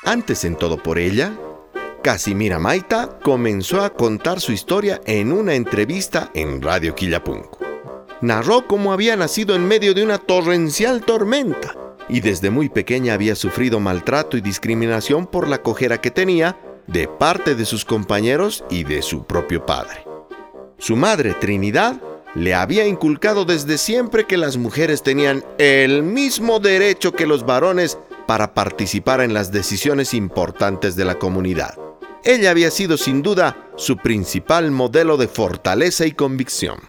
Antes en Todo por Ella, Casimira Maita comenzó a contar su historia en una entrevista en Radio Quillapunco. Narró cómo había nacido en medio de una torrencial tormenta y desde muy pequeña había sufrido maltrato y discriminación por la cojera que tenía de parte de sus compañeros y de su propio padre. Su madre, Trinidad, le había inculcado desde siempre que las mujeres tenían el mismo derecho que los varones para participar en las decisiones importantes de la comunidad. Ella había sido sin duda su principal modelo de fortaleza y convicción.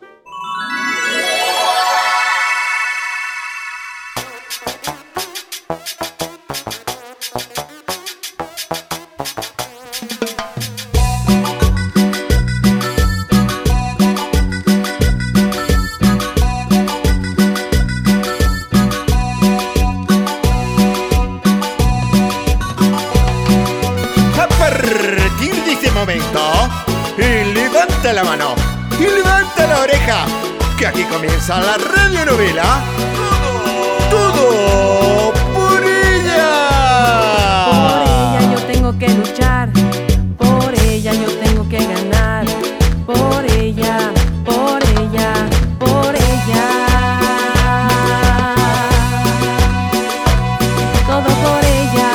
Y levanta la mano y levanta la oreja, que aquí comienza la radionovela Todo por ella. Por ella yo tengo que luchar, por ella yo tengo que ganar, por ella, por ella, por ella. Todo por ella.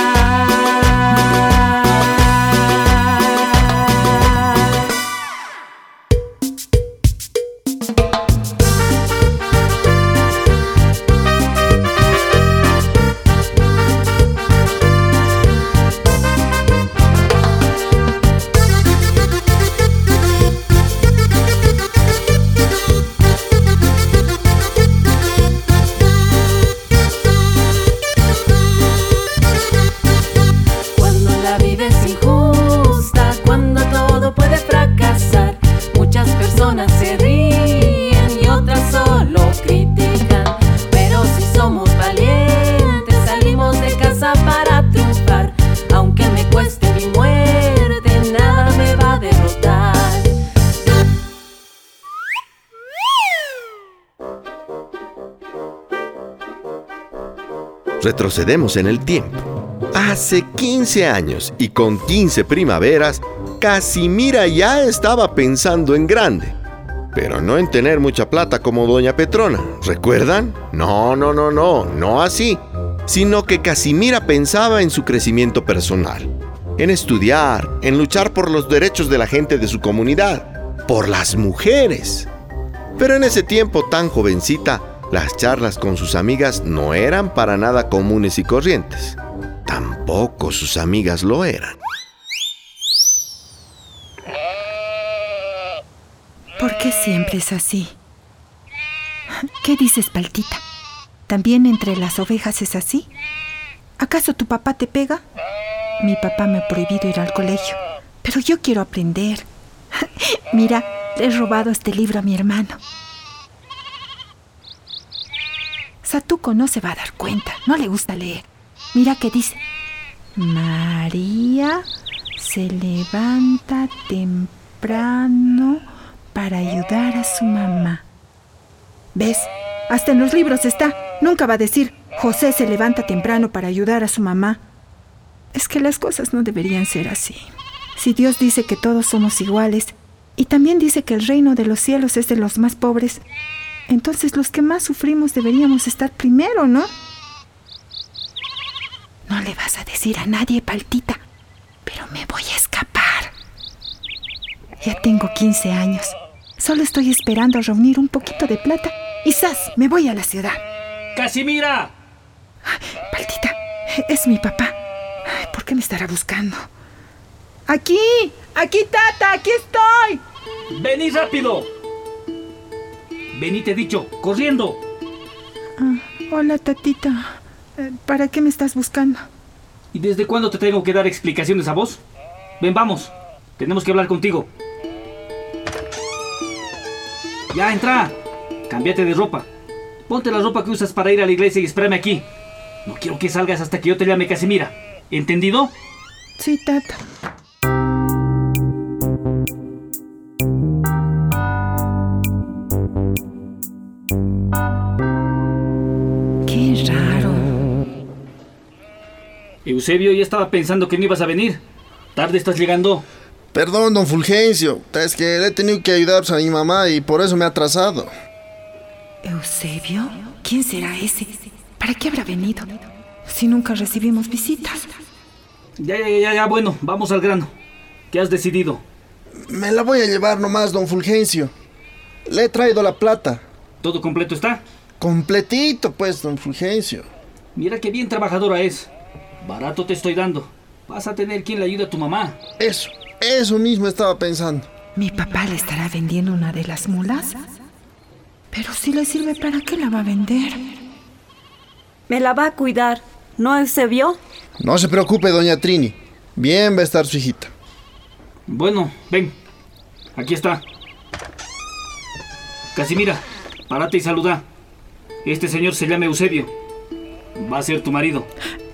Retrocedemos en el tiempo. Hace 15 años y con 15 primaveras, Casimira ya estaba pensando en grande, pero no en tener mucha plata como doña Petrona. ¿Recuerdan? No así, sino que Casimira pensaba en su crecimiento personal, en estudiar, en luchar por los derechos de la gente de su comunidad, por las mujeres. Pero en ese tiempo tan jovencita, las charlas con sus amigas no eran para nada comunes y corrientes. Tampoco sus amigas lo eran. ¿Por qué siempre es así? ¿Qué dices, Paltita? ¿También entre las ovejas es así? ¿Acaso tu papá te pega? Mi papá me ha prohibido ir al colegio, pero yo quiero aprender. Mira, le he robado este libro a mi hermano. Satuco no se va a dar cuenta, no le gusta leer. Mira qué dice. María se levanta temprano para ayudar a su mamá. ¿Ves? Hasta en los libros está. Nunca va a decir José se levanta temprano para ayudar a su mamá. Es que las cosas no deberían ser así. Si Dios dice que todos somos iguales y también dice que el reino de los cielos es de los más pobres, entonces los que más sufrimos deberíamos estar primero, ¿no? No le vas a decir a nadie, Paltita, pero me voy a escapar. Ya tengo 15 años. Solo estoy esperando a reunir un poquito de plata y ¡zas! Me voy a la ciudad. ¡Casimira! Paltita, es mi papá. ¿Por qué me estará buscando? ¡Aquí! ¡Aquí, tata! ¡Aquí estoy! ¡Vení rápido! Vení, te he dicho, corriendo. Hola, tatita. ¿Para qué me estás buscando? ¿Y desde cuándo te tengo que dar explicaciones a vos? Ven, vamos. Tenemos que hablar contigo. Ya, entra. Cámbiate de ropa. Ponte la ropa que usas para ir a la iglesia y espérame aquí. No quiero que salgas hasta que yo te llame Casimira. ¿Entendido? Sí, tata. Eusebio, ya estaba pensando que no ibas a venir. Tarde estás llegando. Perdón, don Fulgencio. Es que le he tenido que ayudar a mi mamá y por eso me he atrasado. ¿Eusebio? ¿Quién será ese? ¿Para qué habrá venido? Si nunca recibimos visitas. Ya, bueno, vamos al grano. ¿Qué has decidido? Me la voy a llevar nomás, don Fulgencio. Le he traído la plata. ¿Todo completo está? Completito, pues, don Fulgencio. Mira qué bien trabajadora es. Barato te estoy dando. Vas a tener quien le ayude a tu mamá. Eso mismo estaba pensando. ¿Mi papá le estará vendiendo una de las mulas? Pero si le sirve, ¿para qué la va a vender? Me la va a cuidar, ¿no, Eusebio? No se preocupe, doña Trini. Bien va a estar su hijita. Bueno, ven. Aquí está. Casimira, párate y saluda. Este señor se llama Eusebio. Va a ser tu marido.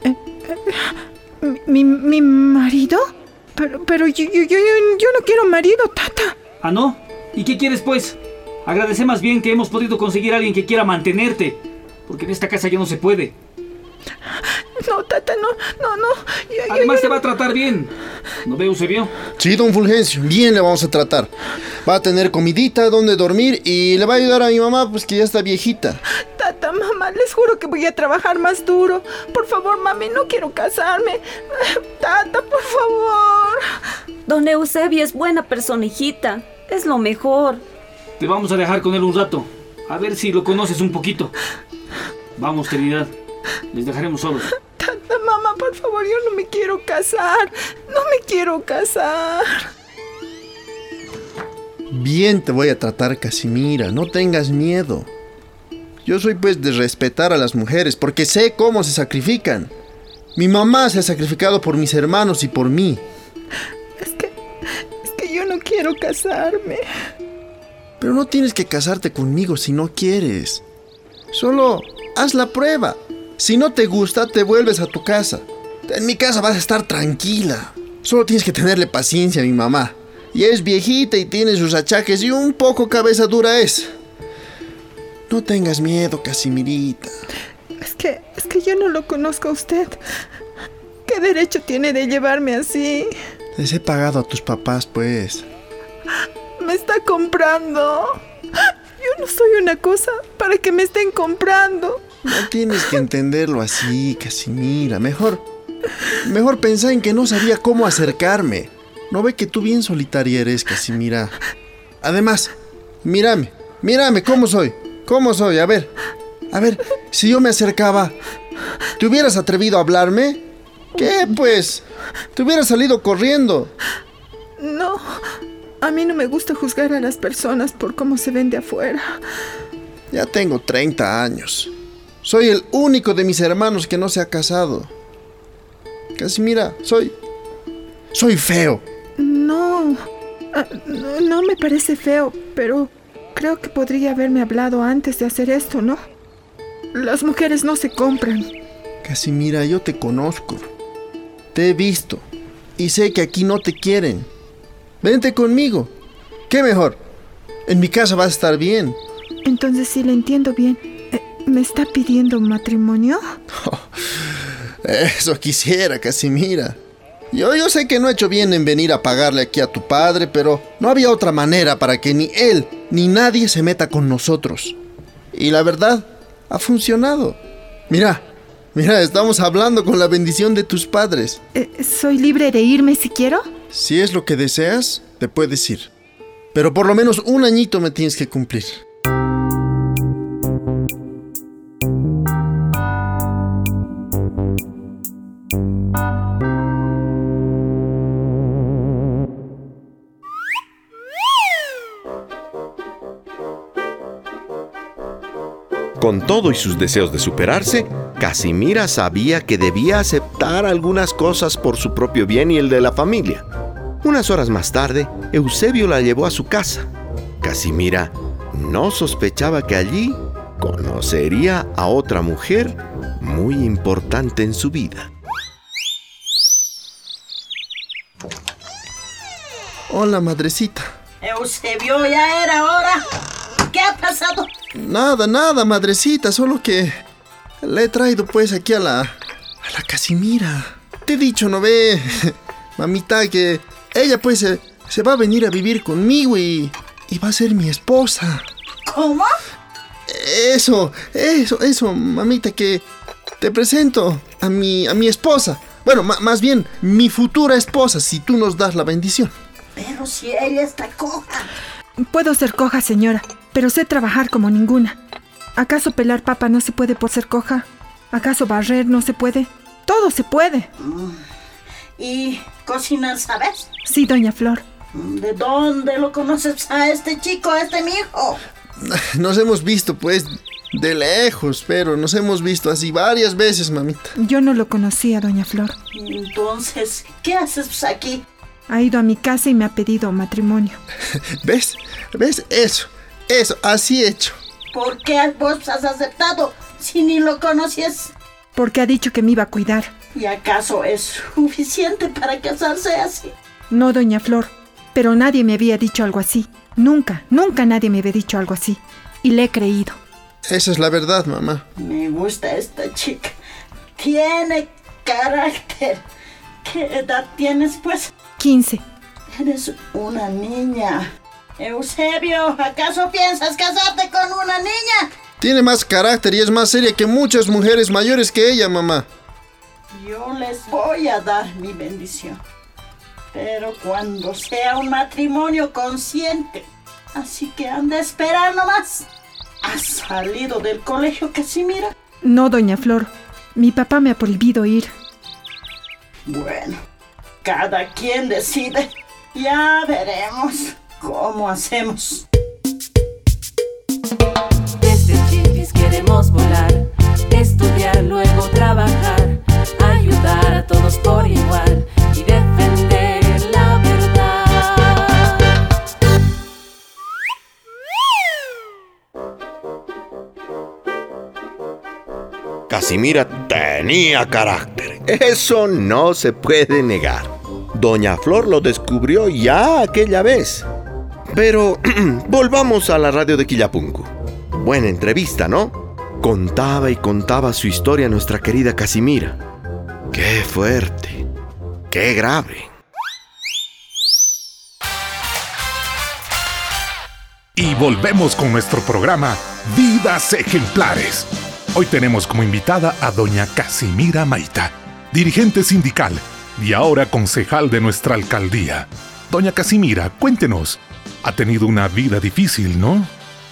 ¿Mi marido? Pero yo no quiero marido, tata. ¿Ah, no? ¿Y qué quieres, pues? Agradece más bien que hemos podido conseguir a alguien que quiera mantenerte. Porque en esta casa ya no se puede. No, tata, no. Además te va a tratar bien. ¿No ve, Eusebio? Sí, don Fulgencio, bien le vamos a tratar. Va a tener comidita, donde dormir y le va a ayudar a mi mamá, pues que ya está viejita. Tata, mamá, les juro que voy a trabajar más duro. Por favor, mami, no quiero casarme. Tata, por favor. Don Eusebio es buena persona, hijita. Es lo mejor. Te vamos a dejar con él un rato. A ver si lo conoces un poquito. Vamos, Trinidad. Les dejaremos solos. Tata, mamá, por favor, yo no me quiero casar. No me quiero casar. Bien te voy a tratar, Casimira. No tengas miedo. Yo soy pues de respetar a las mujeres porque sé cómo se sacrifican. Mi mamá se ha sacrificado por mis hermanos y por mí. Es que yo no quiero casarme. Pero no tienes que casarte conmigo si no quieres. Solo haz la prueba. Si no te gusta, te vuelves a tu casa. En mi casa vas a estar tranquila. Solo tienes que tenerle paciencia a mi mamá. Y es viejita y tiene sus achaques y un poco cabeza dura es. No tengas miedo, Casimirita. Es que yo no lo conozco a usted. ¿Qué derecho tiene de llevarme así? Les he pagado a tus papás, pues. Me está comprando. Yo no soy una cosa para que me estén comprando. No tienes que entenderlo así, Casimira. Mejor pensá en que no sabía cómo acercarme. ¿No ve que tú bien solitaria eres, Casimira? Además, mírame, ¿cómo soy? A ver, si yo me acercaba, ¿te hubieras atrevido a hablarme? ¿Qué, pues? Te hubieras salido corriendo. No, a mí no me gusta juzgar a las personas por cómo se ven de afuera. Ya tengo 30 años. Soy el único de mis hermanos que no se ha casado. Casimira, soy feo. No me parece feo, pero creo que podría haberme hablado antes de hacer esto, ¿no? Las mujeres no se compran. Casimira, yo te conozco. Te he visto y sé que aquí no te quieren. Vente conmigo. ¿Qué mejor? En mi casa vas a estar bien. Entonces, si le entiendo bien, ¿me está pidiendo matrimonio? Eso quisiera, Casimira. Yo sé que no he hecho bien en venir a pagarle aquí a tu padre, pero no había otra manera para que ni él ni nadie se meta con nosotros. Y la verdad, ha funcionado. Mira, estamos hablando con la bendición de tus padres. ¿Soy libre de irme si quiero? Si es lo que deseas, te puedes ir. Pero por lo menos un añito me tienes que cumplir. Con todo y sus deseos de superarse, Casimira sabía que debía aceptar algunas cosas por su propio bien y el de la familia. Unas horas más tarde, Eusebio la llevó a su casa. Casimira no sospechaba que allí conocería a otra mujer muy importante en su vida. Hola, madrecita. Eusebio, ya era hora. ¿Qué ha pasado? Nada, madrecita, solo que le he traído pues aquí a la Casimira. te he dicho, ¿no ve? Mamita, que ella pues se va a venir a vivir conmigo y va a ser mi esposa. ¿Cómo? Eso, mamita, que te presento a mi esposa. Bueno, más bien, mi futura esposa, si tú nos das la bendición. Pero si ella está coja. Puedo ser coja, señora, pero sé trabajar como ninguna. ¿Acaso pelar papa no se puede por ser coja? ¿Acaso barrer no se puede? Todo se puede. ¿Y cocinar sabes? Sí, doña Flor. ¿De dónde lo conoces a este chico, a este mi hijo? Nos hemos visto, pues, de lejos, pero nos hemos visto así varias veces, mamita. Yo no lo conocía, doña Flor. Entonces, ¿qué haces aquí? Ha ido a mi casa y me ha pedido matrimonio. ¿Ves? Eso, así hecho. ¿Por qué vos has aceptado si ni lo conoces? Porque ha dicho que me iba a cuidar. ¿Y acaso es suficiente para casarse así? No, doña Flor, pero nadie me había dicho algo así. Nunca nadie me había dicho algo así. Y le he creído. Esa es la verdad, mamá. Me gusta esta chica. Tiene carácter. ¿Qué edad tienes, pues? 15. Eres una niña. Eusebio, ¿acaso piensas casarte con una niña? Tiene más carácter y es más seria que muchas mujeres mayores que ella, mamá. Yo les voy a dar mi bendición. Pero cuando sea un matrimonio consciente. Así que anda a esperar nomás. ¿Has salido del colegio, Casimira? No, doña Flor. Mi papá me ha prohibido ir. Bueno, cada quien decide. Ya veremos cómo hacemos. Desde chiquis queremos volar, estudiar, luego trabajar, ayudar a todos por igual y defender la verdad. Casimira tenía carácter. Eso no se puede negar. Doña Flor lo descubrió ya aquella vez. Pero volvamos a la radio de Quillapunco. Buena entrevista, ¿no? Contaba y contaba su historia nuestra querida Casimira. ¡Qué fuerte! ¡Qué grave! Y volvemos con nuestro programa Vidas Ejemplares. Hoy tenemos como invitada a doña Casimira Maita, dirigente sindical y ahora concejal de nuestra alcaldía. Doña Casimira, cuéntenos, ha tenido una vida difícil, ¿no?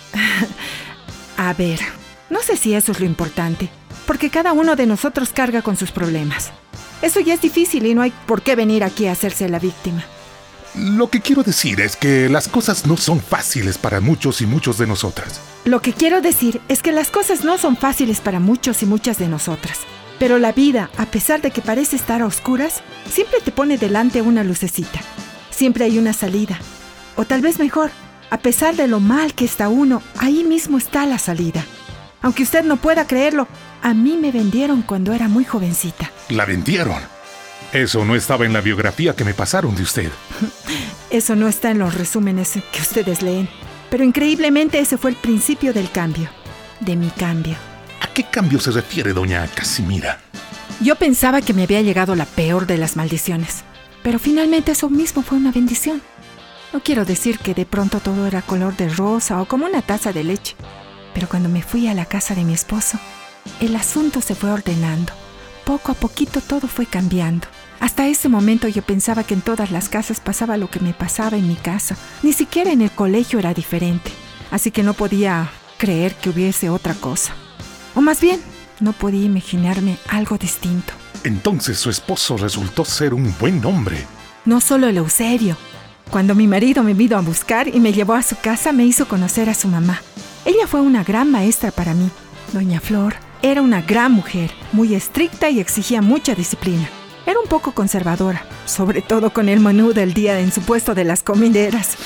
A ver, no sé si eso es lo importante, porque cada uno de nosotros carga con sus problemas. Eso ya es difícil y no hay por qué venir aquí a hacerse la víctima. Lo que quiero decir es que las cosas no son fáciles para muchos y muchas de nosotras. Lo que quiero decir es que las cosas no son fáciles para muchos y muchas de nosotras. Pero la vida, a pesar de que parece estar a oscuras, siempre te pone delante una lucecita. Siempre hay una salida. O tal vez mejor, a pesar de lo mal que está uno, ahí mismo está la salida. Aunque usted no pueda creerlo, a mí me vendieron cuando era muy jovencita. ¿La vendieron? Eso no estaba en la biografía que me pasaron de usted. Eso no está en los resúmenes que ustedes leen. Pero increíblemente ese fue el principio del cambio. De mi cambio. ¿A qué cambio se refiere, doña Casimira? Yo pensaba que me había llegado la peor de las maldiciones. Pero finalmente eso mismo fue una bendición. No quiero decir que de pronto todo era color de rosa o como una taza de leche. Pero cuando me fui a la casa de mi esposo, el asunto se fue ordenando. Poco a poquito todo fue cambiando. Hasta ese momento yo pensaba que en todas las casas pasaba lo que me pasaba en mi casa. Ni siquiera en el colegio era diferente. Así que no podía creer que hubiese otra cosa. O más bien, no podía imaginarme algo distinto. Entonces su esposo resultó ser un buen hombre. No solo el Eusebio. Cuando mi marido me vino a buscar y me llevó a su casa, me hizo conocer a su mamá. Ella fue una gran maestra para mí. Doña Flor era una gran mujer, muy estricta y exigía mucha disciplina. Era un poco conservadora, sobre todo con el menú del día en su puesto de las comideras.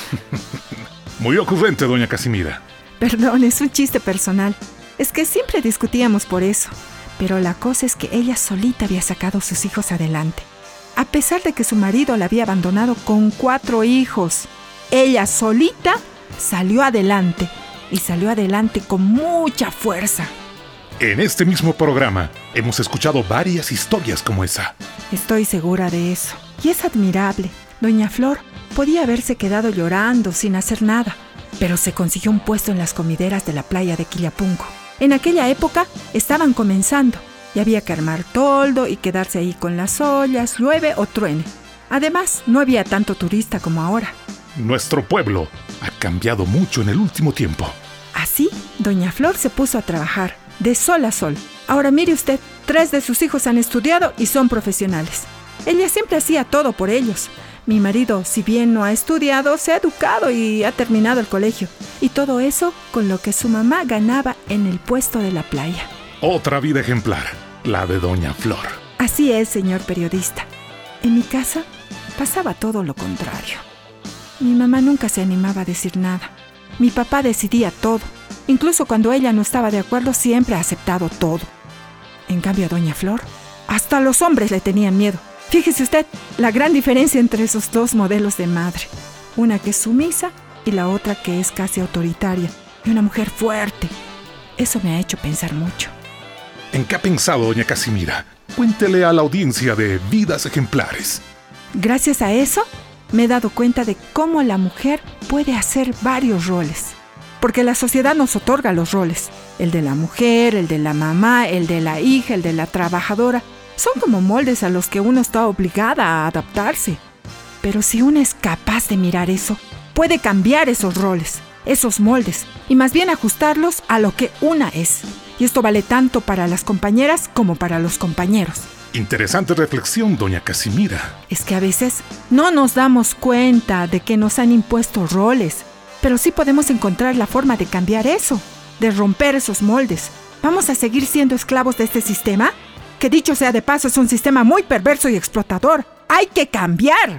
Muy ocurrente, doña Casimira. Perdón, es un chiste personal. Es que siempre discutíamos por eso. Pero la cosa es que ella solita había sacado a sus hijos adelante. A pesar de que su marido la había abandonado con 4 hijos. Ella solita salió adelante. Y salió adelante con mucha fuerza. En este mismo programa hemos escuchado varias historias como esa. Estoy segura de eso. Y es admirable. Doña Flor podía haberse quedado llorando sin hacer nada, pero se consiguió un puesto en las comideras de la playa de Quillapunco. En aquella época estaban comenzando y había que armar toldo y quedarse ahí con las ollas, llueve o truene. Además, no había tanto turista como ahora. Nuestro pueblo ha cambiado mucho en el último tiempo. Así, doña Flor se puso a trabajar, de sol a sol. Ahora mire usted, 3 de sus hijos han estudiado y son profesionales. Ella siempre hacía todo por ellos. Mi marido, si bien no ha estudiado, se ha educado y ha terminado el colegio. Y todo eso con lo que su mamá ganaba en el puesto de la playa. Otra vida ejemplar, la de doña Flor. Así es, señor periodista. En mi casa pasaba todo lo contrario. Mi mamá nunca se animaba a decir nada. Mi papá decidía todo. Incluso cuando ella no estaba de acuerdo, siempre ha aceptado todo. En cambio, a doña Flor, hasta los hombres le tenían miedo. Fíjese usted la gran diferencia entre esos 2 modelos de madre. Una que es sumisa y la otra que es casi autoritaria. Y una mujer fuerte. Eso me ha hecho pensar mucho. ¿En qué ha pensado, doña Casimira? Cuéntele a la audiencia de Vidas Ejemplares. Gracias a eso, me he dado cuenta de cómo la mujer puede hacer varios roles. Porque la sociedad nos otorga los roles. El de la mujer, el de la mamá, el de la hija, el de la trabajadora. Son como moldes a los que uno está obligada a adaptarse. Pero si uno es capaz de mirar eso, puede cambiar esos roles, esos moldes, y más bien ajustarlos a lo que una es. Y esto vale tanto para las compañeras como para los compañeros. Interesante reflexión, doña Casimira. Es que a veces no nos damos cuenta de que nos han impuesto roles, pero sí podemos encontrar la forma de cambiar eso, de romper esos moldes. ¿Vamos a seguir siendo esclavos de este sistema? Que dicho sea de paso, es un sistema muy perverso y explotador. ¡Hay que cambiar!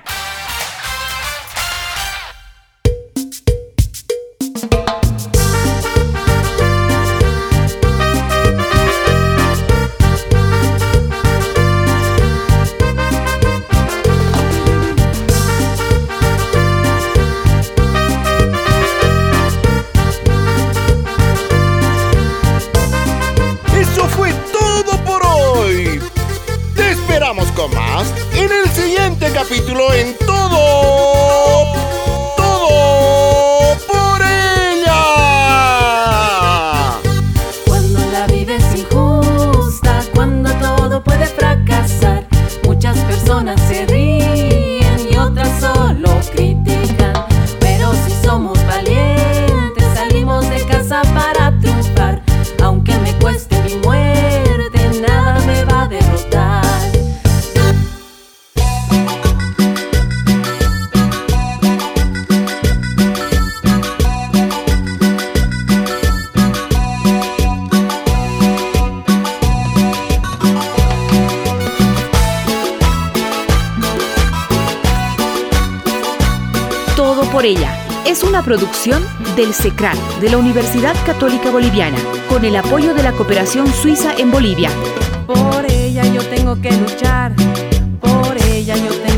Con más en el siguiente capítulo en Todo por ella. Cuando la vida es injusta, cuando todo puede fracasar, muchas personas se ríen y otras solo critican. Pero si somos valientes, salimos de casa para triunfar. Aunque me cueste mi muerte, nada me va a derrotar. Todo por ella es una producción del CECRAL de la Universidad Católica Boliviana con el apoyo de la Cooperación Suiza en Bolivia. Por ella yo tengo que luchar, por ella yo tengo